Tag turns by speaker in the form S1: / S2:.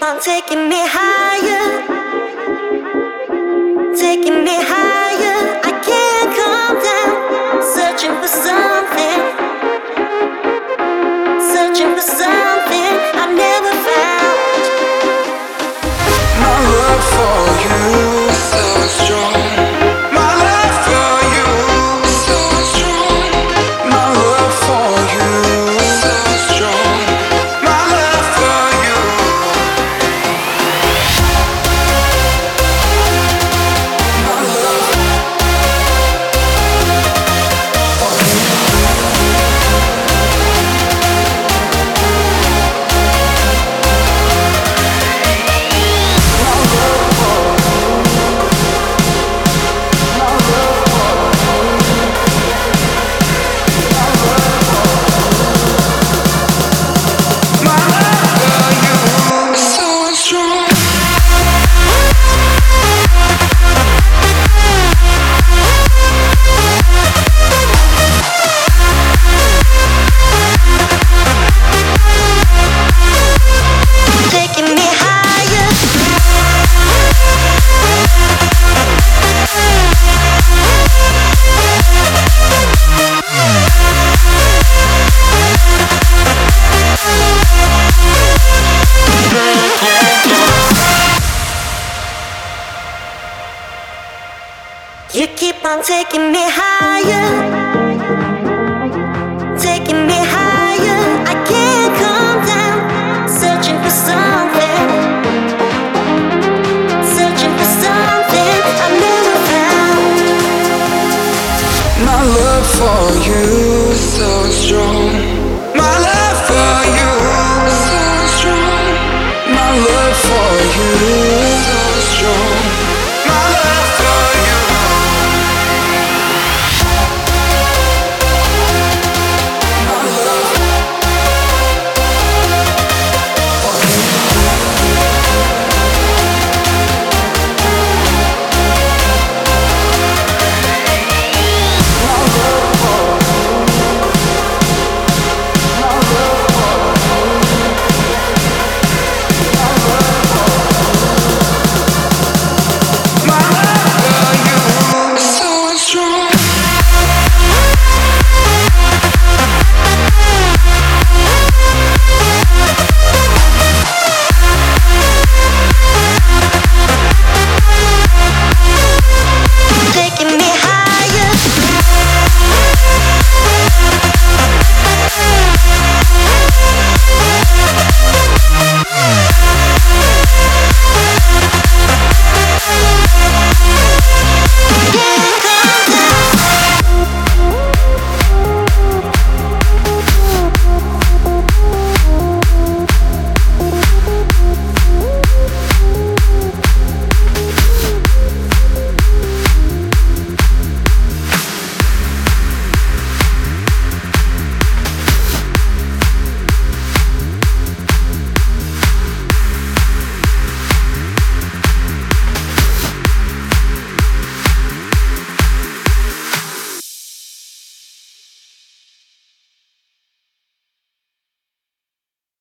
S1: on taking me higher, taking me higher. I can't calm down, searching for something, searching for something I never found.
S2: My love for you so strong. My love for you so strong. My love for you so strong. My love for you. My love for you. So strong.
S1: Taking me higher, you keep on taking me higher.